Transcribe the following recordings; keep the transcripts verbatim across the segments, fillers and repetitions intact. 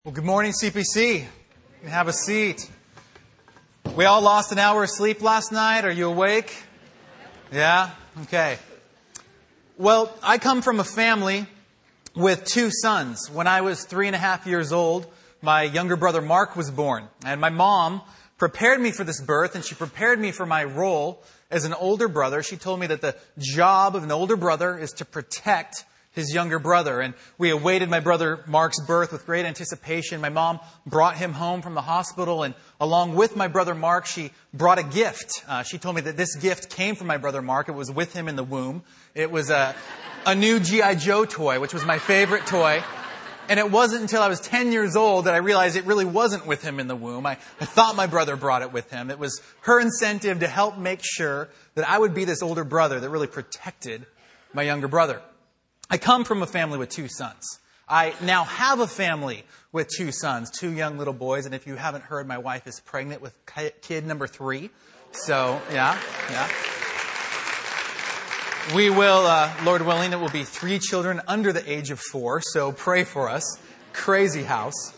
Well, good morning, C P C. You can have a seat. We all lost an hour of sleep last night. Are you awake? Yeah? Okay. Well, I come from a family with two sons. When I was three and a half years old, my younger brother Mark was born. And my mom prepared me for this birth, and she prepared me for my role as an older brother. She told me that the job of an older brother is to protect his younger brother. And we awaited my brother Mark's birth with great anticipation. My mom brought him home from the hospital, and along with my brother Mark, she brought a gift. Uh, she told me that this gift came from my brother Mark. It was with him in the womb. It was a, a new G I. Joe toy, which was my favorite toy. And it wasn't until I was ten years old that I realized it really wasn't with him in the womb. I, I thought my brother brought it with him. It was her incentive to help make sure that I would be this older brother that really protected my younger brother. I come from a family with two sons. I now have a family with two sons, two young little boys. And if you haven't heard, my wife is pregnant with kid number three. So, yeah, yeah. We will, uh, Lord willing, it will be three children under the age of four. So pray for us. Crazy house.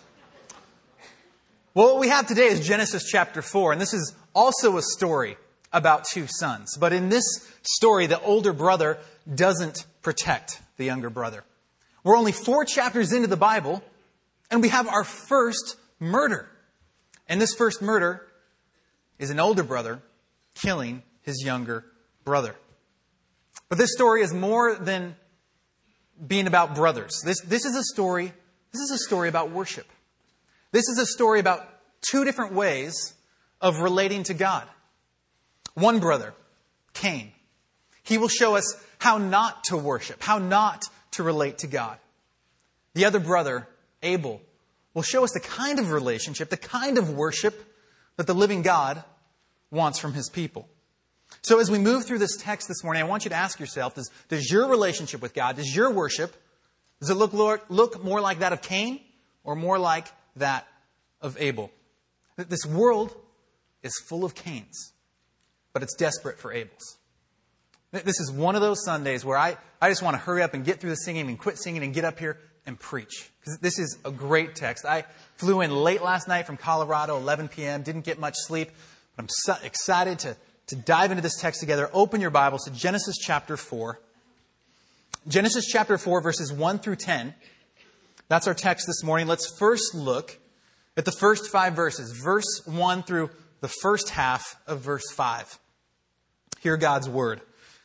Well, what we have today is Genesis chapter four. And this is also a story about two sons. But in this story, the older brother doesn't protect the younger brother. We're only four chapters into the Bible, and we have our first murder. And this first murder is an older brother killing his younger brother. But this story is more than being about brothers. This, this is a story, this is a story about worship. This is a story about two different ways of relating to God. One brother, Cain, he will show us how not to worship, how not to relate to God. The other brother, Abel, will show us the kind of relationship, the kind of worship that the living God wants from his people. So as we move through this text this morning, I want you to ask yourself, does, does your relationship with God, does your worship, does it look, look more like that of Cain or more like that of Abel? This world is full of Cains, but it's desperate for Abels. This is one of those Sundays where I, I just want to hurry up and get through the singing and quit singing and get up here and preach. Because this is a great text. I flew in late last night from Colorado, eleven p.m., didn't get much sleep. But I'm so excited to, to dive into this text together. Open your Bibles to Genesis chapter four. Genesis chapter four, verses one through ten. That's our text this morning. Let's first look at the first five verses. Verse one through the first half of verse five. Hear God's word.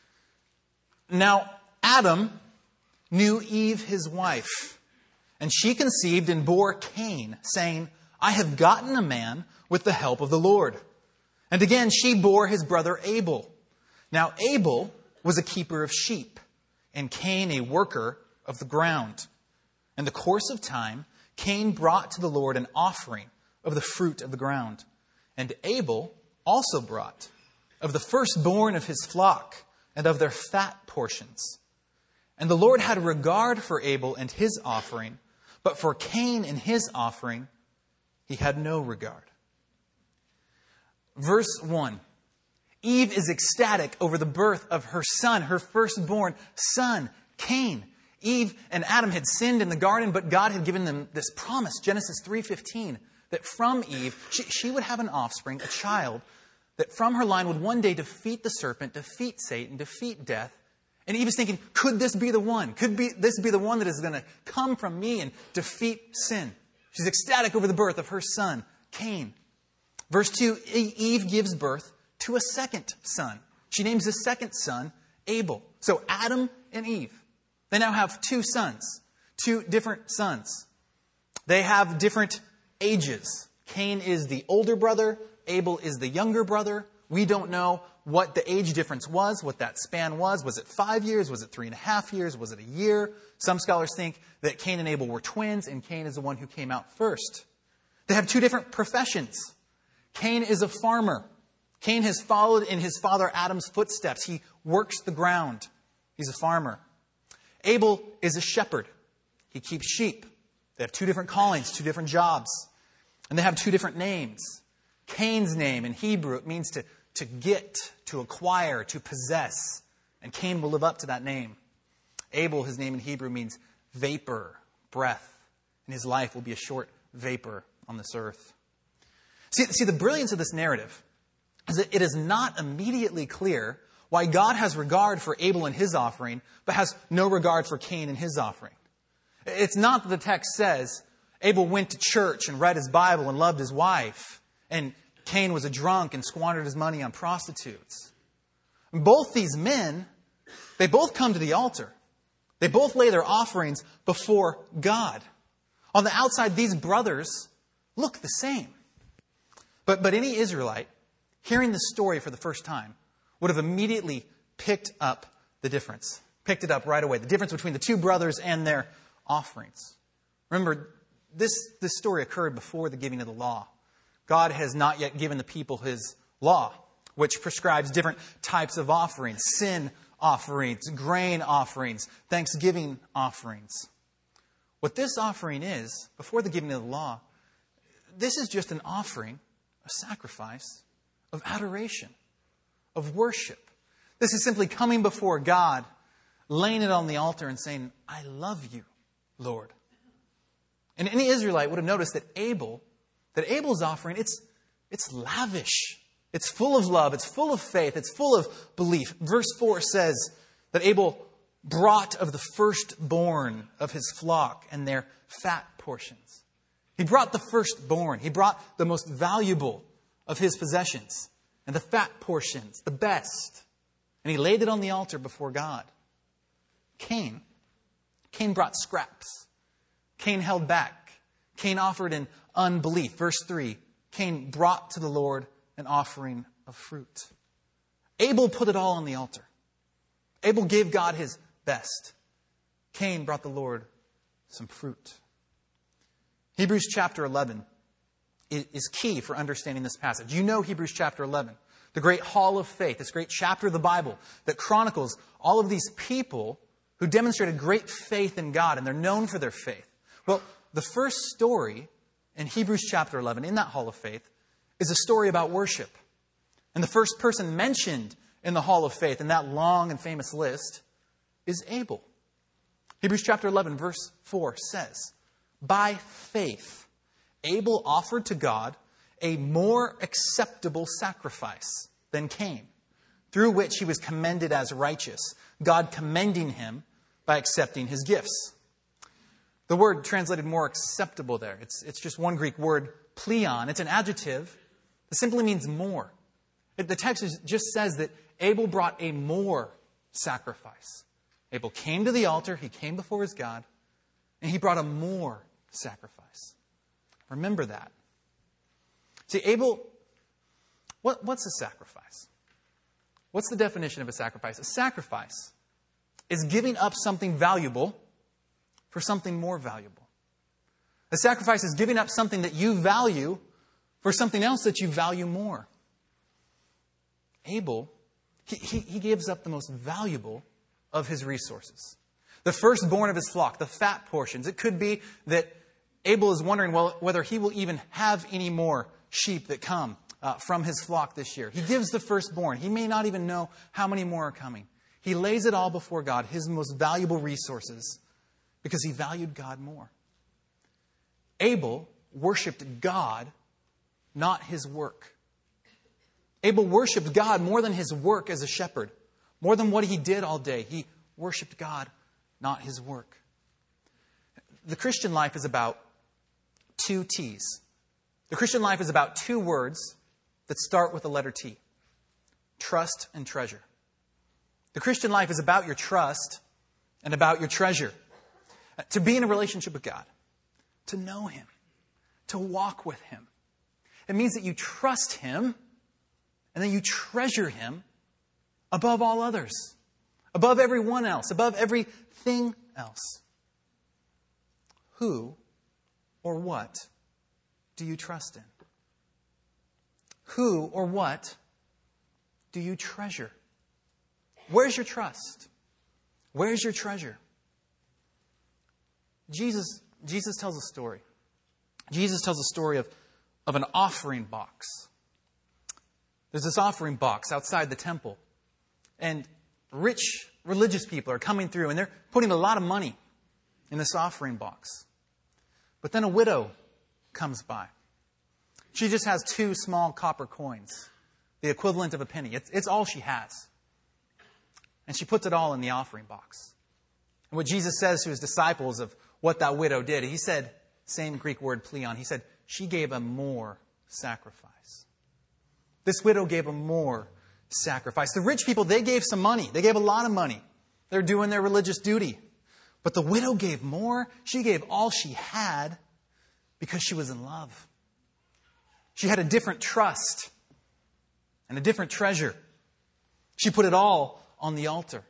Now, Adam knew Eve, his wife, and she conceived and bore Cain, saying, I have gotten a man with the help of the Lord. And again, she bore his brother Abel. Now, Abel was a keeper of sheep, and Cain a worker of the ground. In the course of time, Cain brought to the Lord an offering of the fruit of the ground. And Abel also brought of the firstborn of his flock, and of their fat portions. And the Lord had regard for Abel and his offering, but for Cain and his offering, he had no regard. Verse one. Eve is ecstatic over the birth of her son, her firstborn son, Cain. Eve and Adam had sinned in the garden, but God had given them this promise, Genesis three fifteen, that from Eve, she, she would have an offspring, a child, that from her line would one day defeat the serpent, defeat Satan, defeat death. And Eve is thinking, could this be the one? Could be, this be the one that is going to come from me and defeat sin? She's ecstatic over the birth of her son, Cain. Verse two, Eve gives birth to a second son. She names the second son Abel. So Adam and Eve, they now have two sons, two different sons. They have different ages. Cain is the older brother. Abel is the younger brother. We don't know what the age difference was, what that span was. Was it five years? Was it three and a half years? Was it a year? Some scholars think that Cain and Abel were twins, and Cain is the one who came out first. They have two different professions. Cain is a farmer. Cain has followed in his father Adam's footsteps. He works the ground. He's a farmer. Abel is a shepherd. He keeps sheep. They have two different callings, two different jobs. And they have two different names. Cain's name in Hebrew, it means to, to get, to acquire, to possess. And Cain will live up to that name. Abel, his name in Hebrew means vapor, breath. And his life will be a short vapor on this earth. See, see, the brilliance of this narrative is that it is not immediately clear why God has regard for Abel and his offering, but has no regard for Cain and his offering. It's not that the text says Abel went to church and read his Bible and loved his wife, and Cain was a drunk and squandered his money on prostitutes. Both these men, they both come to the altar. They both lay their offerings before God. On the outside, these brothers look the same. But, but any Israelite hearing this story for the first time would have immediately picked up the difference. Picked it up right away. The difference between the two brothers and their offerings. Remember, this, this story occurred before the giving of the law. God has not yet given the people his law, which prescribes different types of offerings. Sin offerings, grain offerings, thanksgiving offerings. What this offering is, before the giving of the law, this is just an offering, a sacrifice of adoration, of worship. This is simply coming before God, laying it on the altar and saying, I love you, Lord. And any Israelite would have noticed that Abel, that Abel's offering, it's, it's lavish. It's full of love. It's full of faith. It's full of belief. Verse four says that Abel brought of the firstborn of his flock and their fat portions. He brought the firstborn. He brought the most valuable of his possessions and the fat portions, the best. And he laid it on the altar before God. Cain, Cain brought scraps. Cain held back. Cain offered in unbelief. Verse three, Cain brought to the Lord an offering of fruit. Abel put it all on the altar. Abel gave God his best. Cain brought the Lord some fruit. Hebrews chapter eleven is key for understanding this passage. You know Hebrews chapter eleven, the great hall of faith, this great chapter of the Bible that chronicles all of these people who demonstrated great faith in God, and they're known for their faith. Well, the first story in Hebrews chapter eleven, in that hall of faith, is a story about worship. And the first person mentioned in the hall of faith in that long and famous list is Abel. Hebrews chapter eleven, verse four says, by faith, Abel offered to God a more acceptable sacrifice than Cain, through which he was commended as righteous, God commending him by accepting his gifts. The word translated more acceptable there, it's, it's just one Greek word, pleon. It's an adjective that simply means more. The text just says that Abel brought a more sacrifice. Abel came to the altar, he came before his God, and he brought a more sacrifice. Remember that. See, Abel, what, what's a sacrifice? What's the definition of a sacrifice? A sacrifice is giving up something valuable for something more valuable. A sacrifice is giving up something that you value for something else that you value more. Abel, he, he, he gives up the most valuable of his resources. The firstborn of his flock, the fat portions. It could be that Abel is wondering well, whether he will even have any more sheep that come uh, from his flock this year. He gives the firstborn. He may not even know how many more are coming. He lays it all before God, his most valuable resources, because he valued God more. Abel worshipped God, not his work. Abel worshipped God more than his work as a shepherd, more than what he did all day. He worshipped God, not his work. The Christian life is about two T's. The Christian life is about two words that start with the letter T. Trust and treasure. The Christian life is about your trust and about your treasure. To be in a relationship with God, to know him, to walk with him. It means that you trust him and then you treasure him above all others, above everyone else, above everything else. Who or what do you trust in? Who or what do you treasure? Where's your trust? Where's your treasure? Jesus, Jesus tells a story. Jesus tells a story of, of an offering box. There's this offering box outside the temple. And rich religious people are coming through and they're putting a lot of money in this offering box. But then a widow comes by. She just has two small copper coins, the equivalent of a penny. It's, it's all she has. And she puts it all in the offering box. And what Jesus says to his disciples of what that widow did, he said, same Greek word, pleon, he said, she gave a more sacrifice. This widow gave a more sacrifice. The rich people, they gave some money. They gave a lot of money. They're doing their religious duty. But the widow gave more. She gave all she had because she was in love. She had a different trust and a different treasure. She put it all on the altar.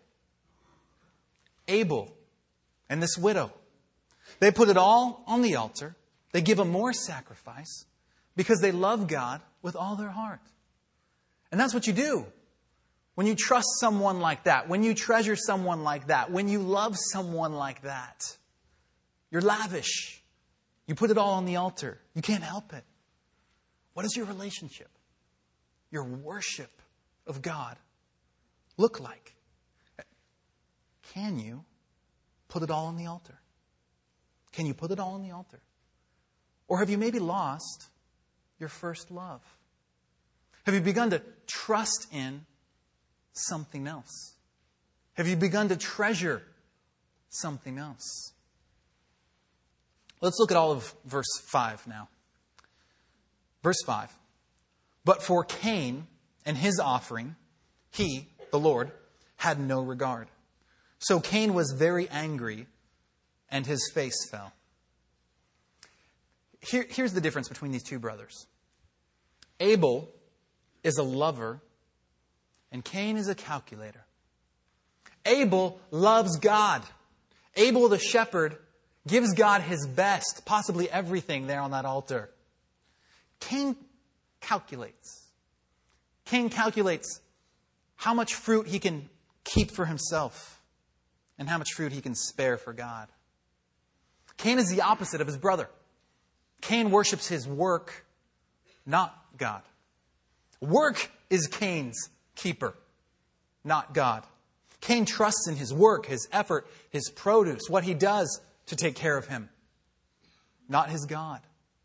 Abel and this widow, they put it all on the altar. They give a more sacrifice because they love God with all their heart. And that's what you do when you trust someone like that, when you treasure someone like that, when you love someone like that. You're lavish. You put it all on the altar. You can't help it. What does your relationship, your worship of God look like? Can you put it all on the altar? Can you put it all on the altar? Or have you maybe lost your first love? Have you begun to trust in something else? Have you begun to treasure something else? Let's look at all of verse five now. Verse five. But for Cain and his offering, he, the Lord, had no regard. So Cain was very angry, and his face fell. Here, here's the difference between these two brothers. Abel is a lover, and Cain is a calculator. Abel loves God. Abel, the shepherd, gives God his best, possibly everything there on that altar. Cain calculates. Cain calculates how much fruit he can keep for himself and how much fruit he can spare for God. Cain is the opposite of his brother. Cain worships his work, not God. Work is Cain's keeper, not God. Cain trusts in his work, his effort, his produce, what he does to take care of him, not his God.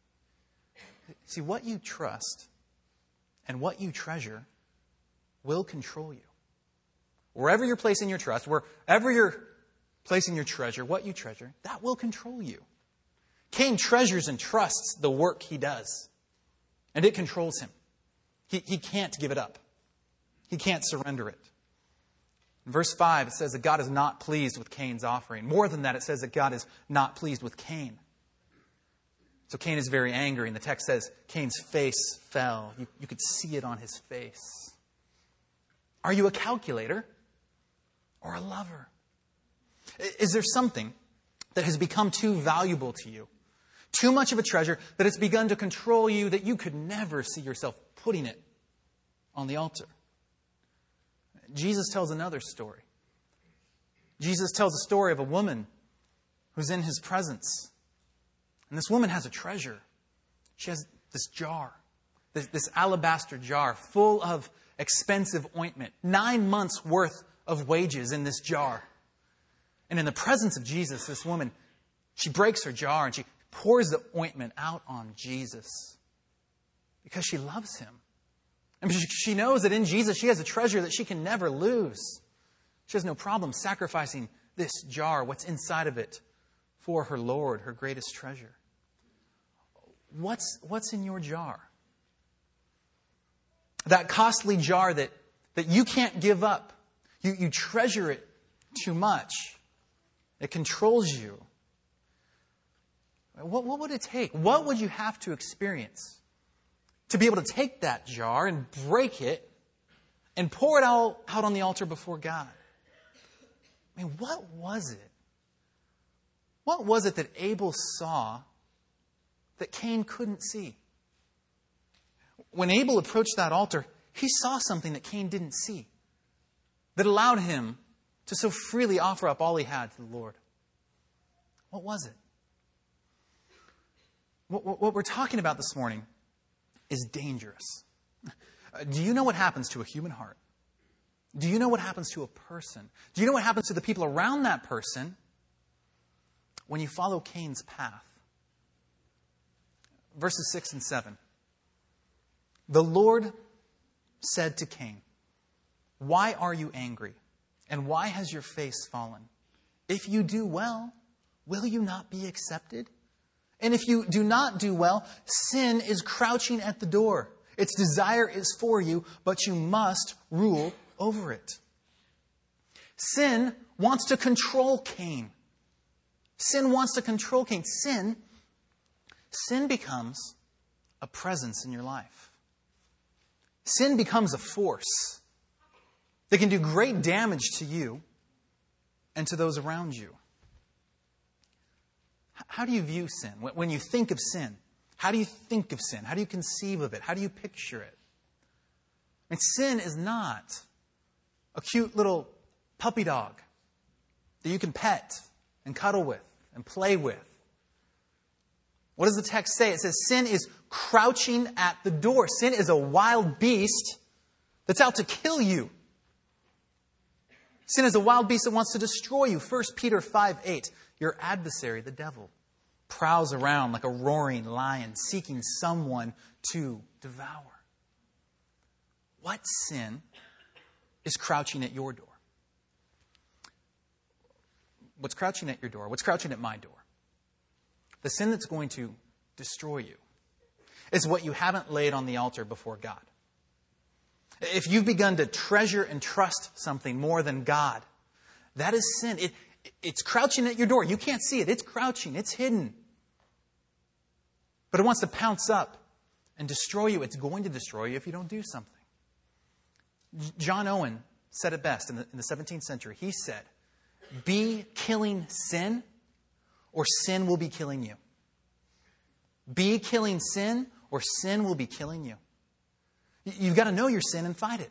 See, what you trust and what you treasure will control you. Wherever you're placing your trust, wherever you're placing your treasure, what you treasure, that will control you. Cain treasures and trusts the work he does, and it controls him. He, he can't give it up. He can't surrender it. In verse five, it says that God is not pleased with Cain's offering. More than that, it says that God is not pleased with Cain. So Cain is very angry, and the text says Cain's face fell. You, you could see it on his face. Are you a calculator or a lover? Is there something that has become too valuable to you, too much of a treasure that it's begun to control you, that you could never see yourself putting it on the altar? Jesus tells another story. Jesus tells a story of a woman who's in his presence. And this woman has a treasure. She has this jar, this, this alabaster jar full of expensive ointment. Nine months' worth of wages in this jar. And in the presence of Jesus, this woman, she breaks her jar and she pours the ointment out on Jesus because she loves him. And she knows that in Jesus she has a treasure that she can never lose. She has no problem sacrificing this jar, what's inside of it, for her Lord, her greatest treasure. What's, what's in your jar? That costly jar that, that you can't give up. You, you treasure it too much. It controls you. What, what would it take? What would you have to experience to be able to take that jar and break it and pour it out, out on the altar before God? I mean, what was it? What was it that Abel saw that Cain couldn't see? When Abel approached that altar, he saw something that Cain didn't see, that allowed him to so freely offer up all he had to the Lord. What was it? What, what we're talking about this morning is dangerous. Do you know what happens to a human heart? Do you know what happens to a person? Do you know what happens to the people around that person when you follow Cain's path? verses six and seven. The Lord said to Cain, "Why are you angry? And why has your face fallen? If you do well, will you not be accepted? And if you do not do well, sin is crouching at the door. Its desire is for you, but you must rule over it." Sin wants to control Cain. Sin wants to control Cain. Sin, sin becomes a presence in your life. Sin becomes a force that can do great damage to you and to those around you. How do you view sin? When you think of sin, how do you think of sin? How do you conceive of it? How do you picture it? I mean, sin is not a cute little puppy dog that you can pet and cuddle with and play with. What does the text say? It says sin is crouching at the door. Sin is a wild beast that's out to kill you. Sin is a wild beast that wants to destroy you. First Peter five eight. Your adversary, the devil, prowls around like a roaring lion, seeking someone to devour. What sin is crouching at your door? What's crouching at your door? What's crouching at my door? The sin that's going to destroy you is what you haven't laid on the altar before God. If you've begun to treasure and trust something more than God, that is sin. It, it's crouching at your door. You can't see it. It's crouching. It's hidden. But it wants to pounce up and destroy you. It's going to destroy you if you don't do something. John Owen said it best in the, in the seventeenth century. He said, "Be killing sin, or sin will be killing you. Be killing sin, or sin will be killing you." You've got to know your sin and fight it.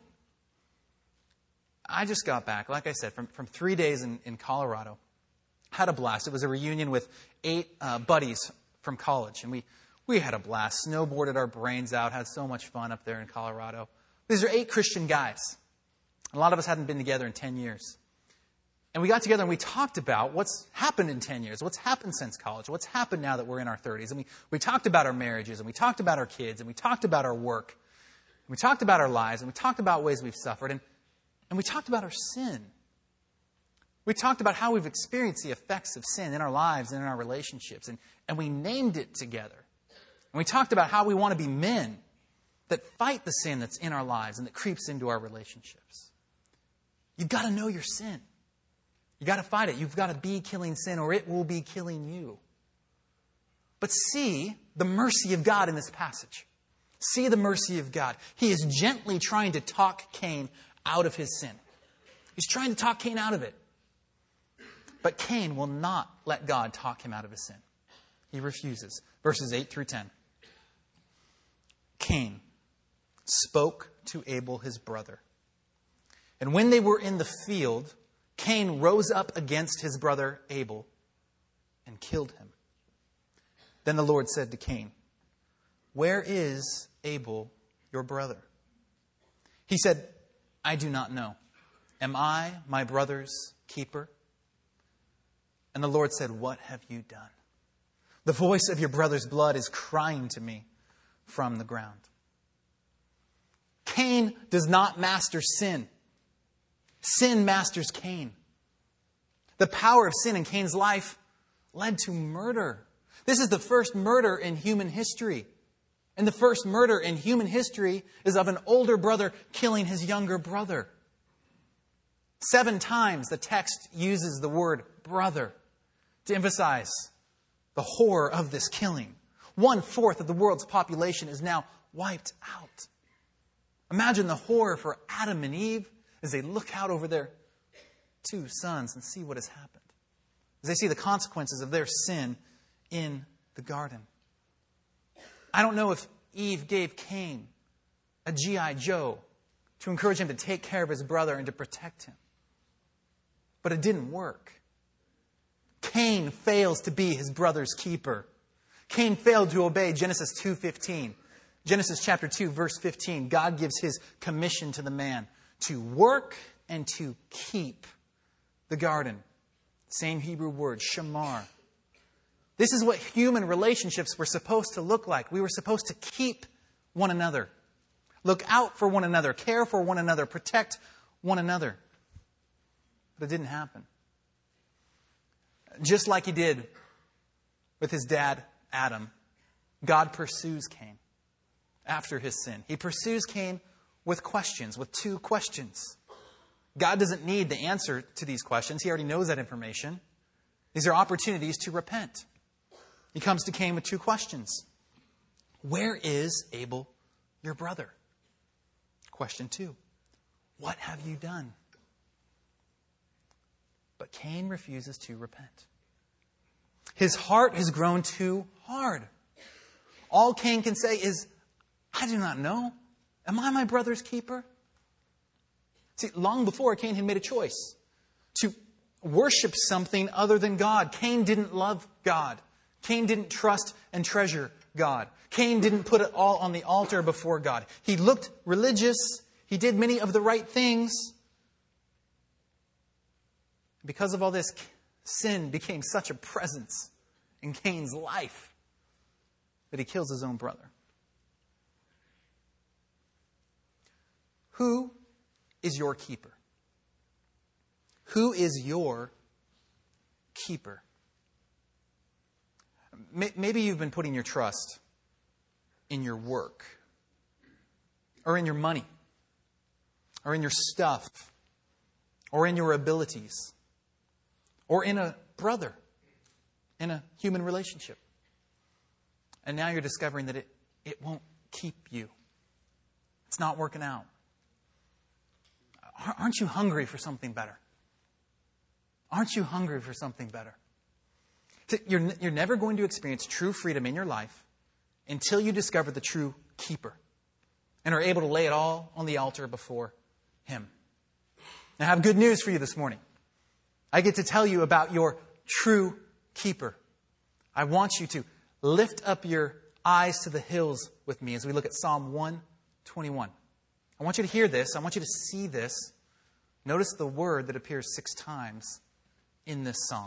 I just got back, like I said, from, from three days in, in Colorado. Had a blast. It was a reunion with eight uh, buddies from college. And we, we had a blast. Snowboarded our brains out. Had so much fun up there in Colorado. These are eight Christian guys. A lot of us hadn't been together in ten years. And we got together and we talked about what's happened in ten years. What's happened since college. What's happened now that we're in our thirties. And we, we talked about our marriages. And we talked about our kids. And we talked about our work. We talked about our lives, and we talked about ways we've suffered, and, and we talked about our sin. We talked about how we've experienced the effects of sin in our lives and in our relationships, and, and we named it together. And we talked about how we want to be men that fight the sin that's in our lives and that creeps into our relationships. You've got to know your sin. You've got to fight it. You've got to be killing sin, or it will be killing you. But see the mercy of God in this passage. See the mercy of God. He is gently trying to talk Cain out of his sin. He's trying to talk Cain out of it. But Cain will not let God talk him out of his sin. He refuses. Verses eight through ten. Cain spoke to Abel his brother. And when they were in the field, Cain rose up against his brother Abel and killed him. Then the Lord said to Cain, "Where is Abel, your brother?" He said, "I do not know. Am I my brother's keeper?" And the Lord said, "What have you done? The voice of your brother's blood is crying to me from the ground." Cain does not master sin. Sin masters Cain. The power of sin in Cain's life led to murder. This is the first murder in human history. And the first murder in human history is of an older brother killing his younger brother. Seven times the text uses the word brother to emphasize the horror of this killing. One fourth of the world's population is now wiped out. Imagine the horror for Adam and Eve as they look out over their two sons and see what has happened. As they see the consequences of their sin in the garden. I don't know if Eve gave Cain a G I Joe to encourage him to take care of his brother and to protect him. But it didn't work. Cain fails to be his brother's keeper. Cain failed to obey Genesis two fifteen. Genesis chapter two, verse fifteen. God gives his commission to the man to work and to keep the garden. Same Hebrew word, shamar. This is what human relationships were supposed to look like. We were supposed to keep one another, look out for one another, care for one another, protect one another. But it didn't happen. Just like he did with his dad, Adam, God pursues Cain after his sin. He pursues Cain with questions, with two questions. God doesn't need the answer to these questions. He already knows that information. These are opportunities to repent. He comes to Cain with two questions. Where is Abel, your brother? Question two. What have you done? But Cain refuses to repent. His heart has grown too hard. All Cain can say is, I do not know. Am I my brother's keeper? See, long before, Cain had made a choice to worship something other than God. Cain didn't love God. Cain didn't trust and treasure God. Cain didn't put it all on the altar before God. He looked religious. He did many of the right things. Because of all this, sin became such a presence in Cain's life that he kills his own brother. Who is your keeper? Who is your keeper? Maybe you've been putting your trust in your work, or in your money, or in your stuff, or in your abilities, or in a brother, in a human relationship. And now you're discovering that it, it won't keep you. It's not working out. Aren't you hungry for something better? Aren't you hungry for something better? You're, you're never going to experience true freedom in your life until you discover the true keeper and are able to lay it all on the altar before Him. Now, I have good news for you this morning. I get to tell you about your true keeper. I want you to lift up your eyes to the hills with me as we look at Psalm one twenty-one. I want you to hear this. I want you to see this. Notice the word that appears six times in this psalm.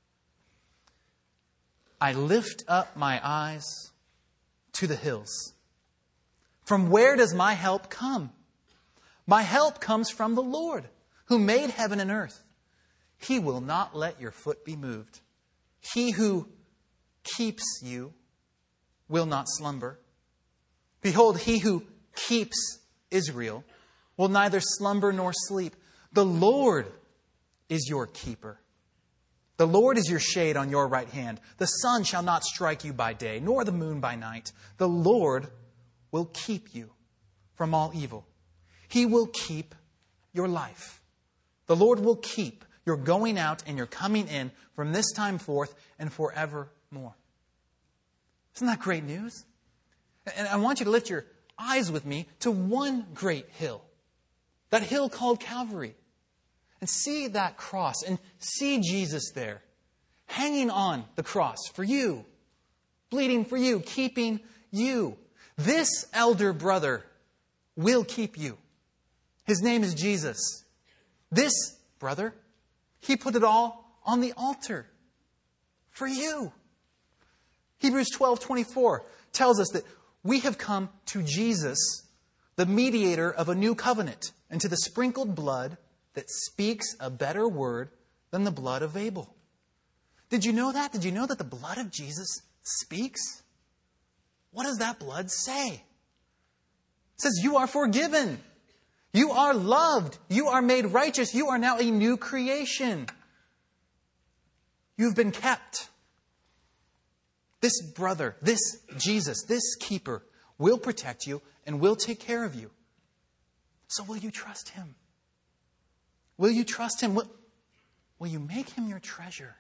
I lift up my eyes to the hills. From where does my help come? My help comes from the Lord, who made heaven and earth. He will not let your foot be moved. He who keeps you will not slumber. Behold, he who keeps Israel will neither slumber nor sleep. The Lord is your keeper. The Lord is your shade on your right hand. The sun shall not strike you by day, nor the moon by night. The Lord will keep you from all evil. He will keep your life. The Lord will keep your going out and your coming in from this time forth and forevermore. Isn't that great news? And I want you to lift your eyes with me to one great hill. That hill called Calvary. And see that cross and see Jesus there, hanging on the cross for you, bleeding for you, keeping you. This elder brother will keep you. His name is Jesus. This brother, he put it all on the altar for you. Hebrews twelve twenty-four tells us that we have come to Jesus, the mediator of a new covenant, and to the sprinkled blood that speaks a better word than the blood of Abel. Did you know that? Did you know that the blood of Jesus speaks? What does that blood say? It says you are forgiven. You are loved. You are made righteous. You are now a new creation. You've been kept. This brother, this Jesus, this keeper will protect you and will take care of you. So will you trust Him? Will you trust Him? Will, will you make Him your treasure?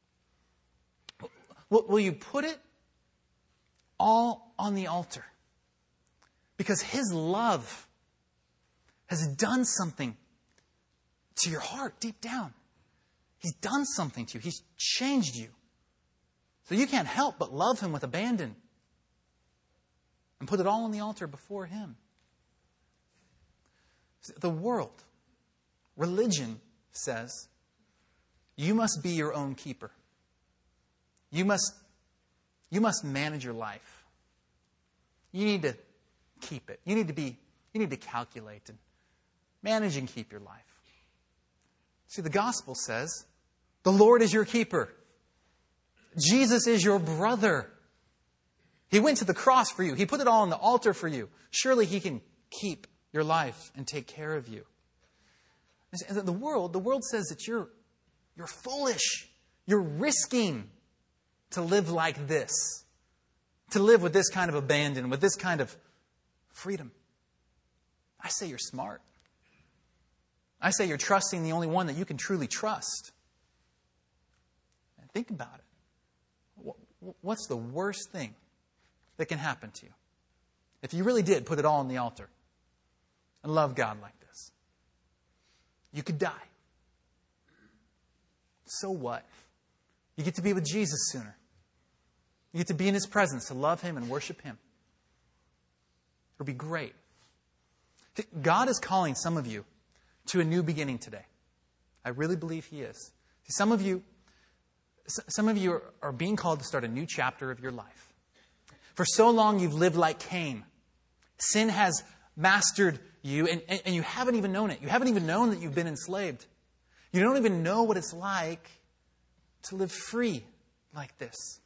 Will, will you put it all on the altar? Because His love has done something to your heart deep down. He's done something to you. He's changed you. So you can't help but love Him with abandon and put it all on the altar before Him. The world, religion says, you must be your own keeper. You must you must manage your life. You need to keep it. You need to be, you need to calculate and manage and keep your life. See, the gospel says, the Lord is your keeper. Jesus is your brother. He went to the cross for you. He put it all on the altar for you. Surely he can keep your life and take care of you. And the world, the world says that you're, you're foolish. You're risking to live like this. To live with this kind of abandon, with this kind of freedom. I say you're smart. I say you're trusting the only one that you can truly trust. And think about it. What's the worst thing that can happen to you if you really did put it all on the altar and love God like this? You could die. So what? You get to be with Jesus sooner. You get to be in His presence, to love Him and worship Him. It'll be great. God is calling some of you to a new beginning today. I really believe He is. See, some of you, some of you are, are being called to start a new chapter of your life. For so long you've lived like Cain. Sin has mastered you, and, and, and you haven't even known it. You haven't even known that you've been enslaved. You don't even know what it's like to live free like this.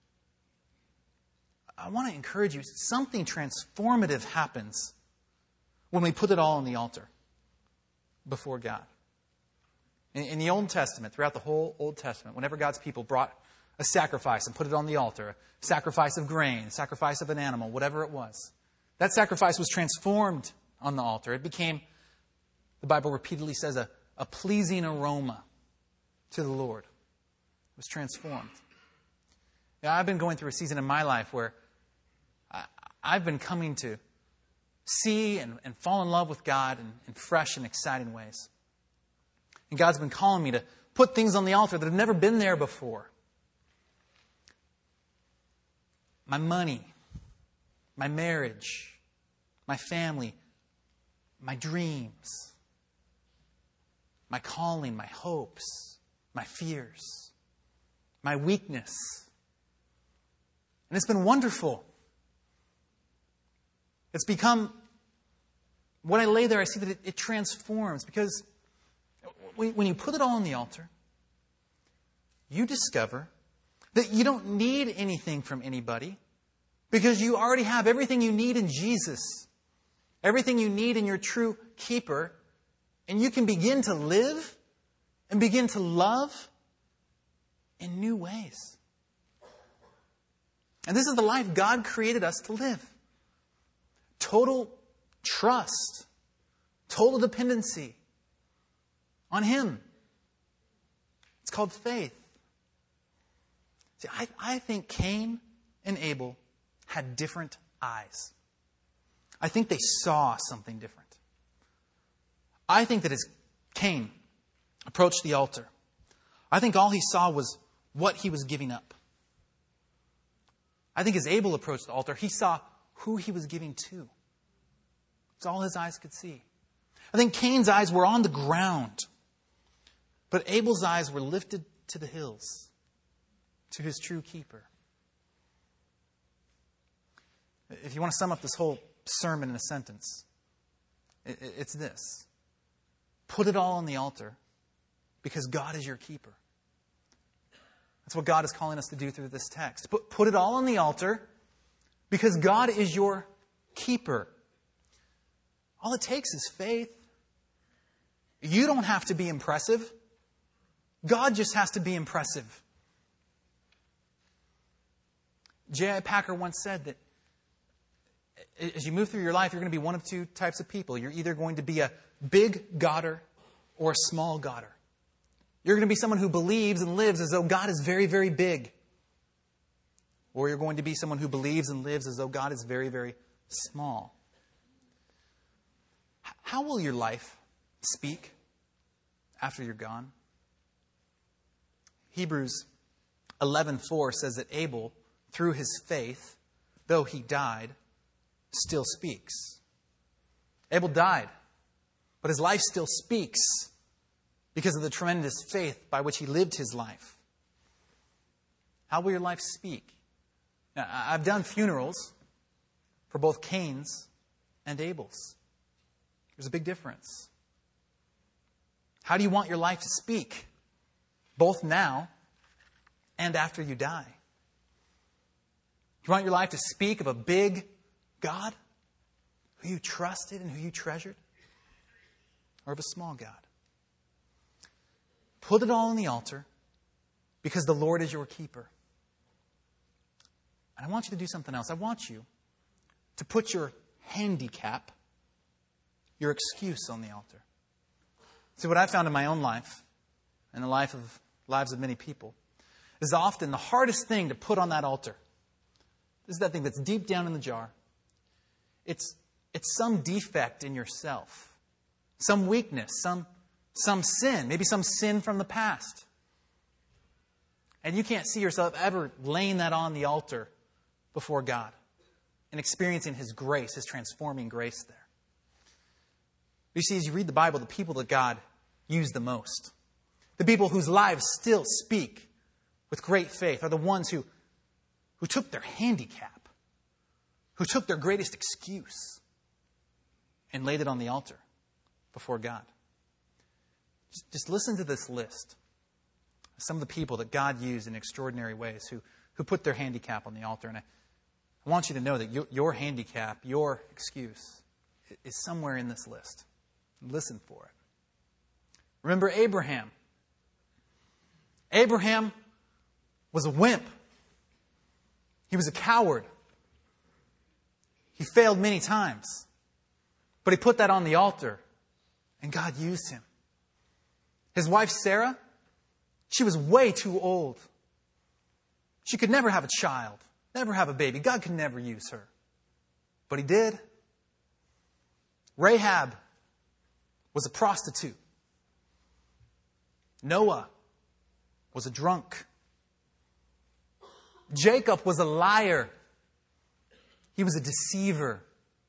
I want to encourage you, something transformative happens when we put it all on the altar before God. In, in the Old Testament, throughout the whole Old Testament, whenever God's people brought a sacrifice and put it on the altar, a sacrifice of grain, a sacrifice of an animal, whatever it was, that sacrifice was transformed on the altar. It became, the Bible repeatedly says, a, a pleasing aroma to the Lord. It was transformed. Now, I've been going through a season in my life where I, I've been coming to see and, and fall in love with God in, in fresh and exciting ways. And God's been calling me to put things on the altar that have never been there before. My money, my marriage, my family, my dreams, my calling, my hopes, my fears, my weakness. And it's been wonderful. It's become, when I lay there, I see that it, it transforms, because when you put it all on the altar, you discover that you don't need anything from anybody, because you already have everything you need in Jesus, everything you need in your true keeper, and you can begin to live and begin to love in new ways. And this is the life God created us to live. Total trust, total dependency on Him. It's called faith. See, I, I think Cain and Abel had different eyes. I think they saw something different. I think that as Cain approached the altar, I think all he saw was what he was giving up. I think as Abel approached the altar, he saw who he was giving to. It's all his eyes could see. I think Cain's eyes were on the ground, but Abel's eyes were lifted to the hills, to his true keeper. If you want to sum up this whole sermon in a sentence, it's this. Put it all on the altar because God is your keeper. That's what God is calling us to do through this text. Put, put it all on the altar because God is your keeper. All it takes is faith. You don't have to be impressive. God just has to be impressive. J I Packer once said that as you move through your life, you're going to be one of two types of people. You're either going to be a big Godder or a small Godder. You're going to be someone who believes and lives as though God is very, very big. Or you're going to be someone who believes and lives as though God is very, very small. How will your life speak after you're gone? Hebrews eleven four says that Abel, through his faith, though he died, still speaks. Abel died, but his life still speaks because of the tremendous faith by which he lived his life. How will your life speak Now, I've done funerals for both Cain's and Abel's. There's a big difference. How do you want your life to speak, both now and after you die? You want your life to speak of a big God who you trusted and who you treasured? Or of a small God? Put it all on the altar because the Lord is your keeper. And I want you to do something else. I want you to put your handicap, your excuse on the altar. See, what I've found in my own life and the life of lives of many people is often the hardest thing to put on that altar. This is that thing that's deep down in the jar. It's, it's some defect in yourself, some weakness, some, some sin, maybe some sin from the past. And you can't see yourself ever laying that on the altar before God and experiencing His grace, His transforming grace there. You see, as you read the Bible, the people that God used the most, the people whose lives still speak with great faith, are the ones who, who took their handicap, who took their greatest excuse and laid it on the altar before God. Just, just listen to this list. Some of the people that God used in extraordinary ways who, who put their handicap on the altar. And I, I want you to know that your, your handicap, your excuse, is somewhere in this list. Listen for it. Remember Abraham. Abraham was a wimp. He was a coward. He failed many times. But he put that on the altar, and God used him. His wife Sarah, she was way too old. She could never have a child, never have a baby. God could never use her. But He did. Rahab was a prostitute. Noah was a drunk. Jacob was a liar. He was a deceiver.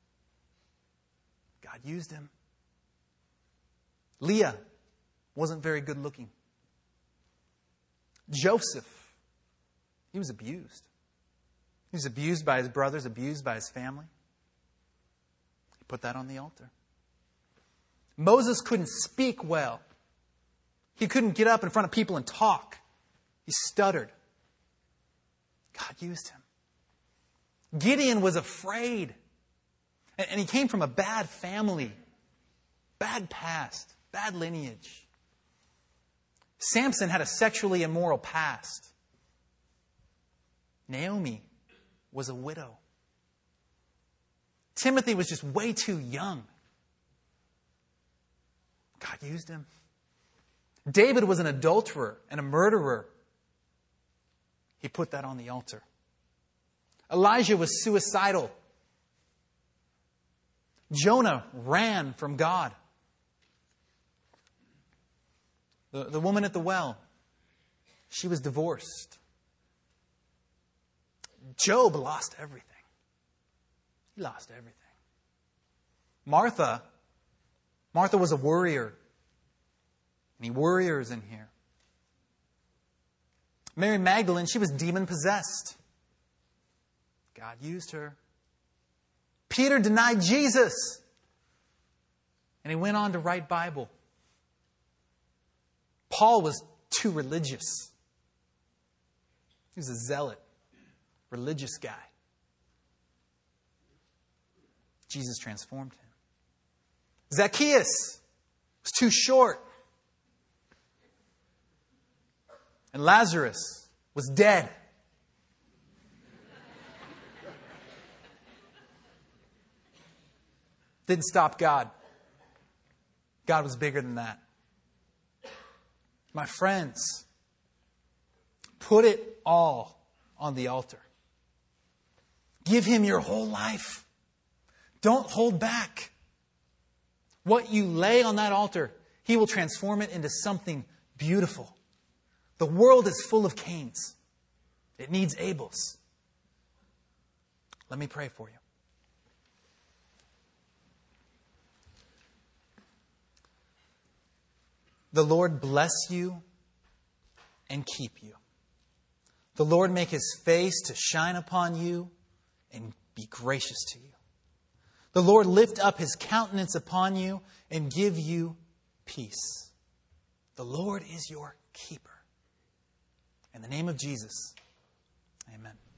God used him. Leah wasn't very good looking. Joseph, he was abused. He was abused by his brothers, abused by his family. He put that on the altar. Moses couldn't speak well. He couldn't get up in front of people and talk. He stuttered. God used him. Gideon was afraid. And he came from a bad family, bad past, bad lineage. Samson had a sexually immoral past. Naomi was a widow. Timothy was just way too young. God used him. David was an adulterer and a murderer. He put that on the altar. Elijah was suicidal. Jonah ran from God. The, the woman at the well, she was divorced. Job lost everything. He lost everything. Martha, Martha was a worrier. Any worriers in here? Mary Magdalene, she was demon-possessed. God used her. Peter denied Jesus. And he went on to write Bible. Paul was too religious. He was a zealot, religious guy. Jesus transformed him. Zacchaeus was too short. And Lazarus was dead. Didn't stop God. God was bigger than that. My friends, put it all on the altar. Give Him your whole life. Don't hold back. What you lay on that altar, He will transform it into something beautiful. The world is full of Cains. It needs Abels. Let me pray for you. The Lord bless you and keep you. The Lord make his face to shine upon you and be gracious to you. The Lord lift up his countenance upon you and give you peace. The Lord is your keeper. In the name of Jesus, amen.